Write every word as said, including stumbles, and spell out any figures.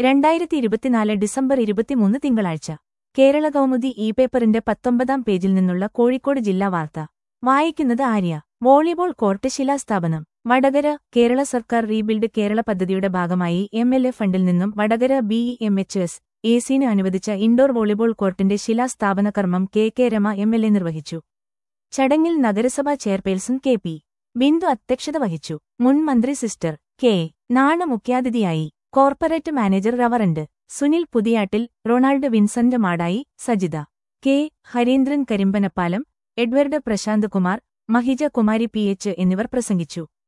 രണ്ടായിരത്തി ഇരുപത്തിനാല് ഡിസംബർ ഇരുപത്തിമൂന്ന് തിങ്കളാഴ്ച കേരള കൗമുദി ഇ പേപ്പറിന്റെ പത്തൊമ്പതാം പേജിൽ നിന്നുള്ള കോഴിക്കോട് ജില്ലാ വാർത്ത വായിക്കുന്നത് ആര്യ. വോളിബോൾ കോർട്ട് ശിലാസ്ഥാപനം. വടകര. കേരള സർക്കാർ റീബിൽഡ് കേരള പദ്ധതിയുടെ ഭാഗമായി എം എൽ എ ഫണ്ടിൽ നിന്നും Vatakara B E M H S എസിന് അനുവദിച്ച ഇൻഡോർ വോളിബോൾ കോർട്ടിന്റെ ശിലാസ്ഥാപന കർമ്മം K K Rama M L A നിർവഹിച്ചു. ചടങ്ങിൽ നഗരസഭാ ചെയർപേഴ്സൺ കെ പി ബിന്ദു അധ്യക്ഷത വഹിച്ചു. മുൻ മന്ത്രി സിസ്റ്റർ കെ നാണു മുഖ്യാതിഥിയായി. Corporate manager reverend Sunil Puthiyattil, Ronald Vincent Madayi, Sajitha K, Harindran Karimbanappalam, Edward Prashanth Kumar, Mahija Kumari P H എന്നിവർ പ്രസംഗിച്ചു.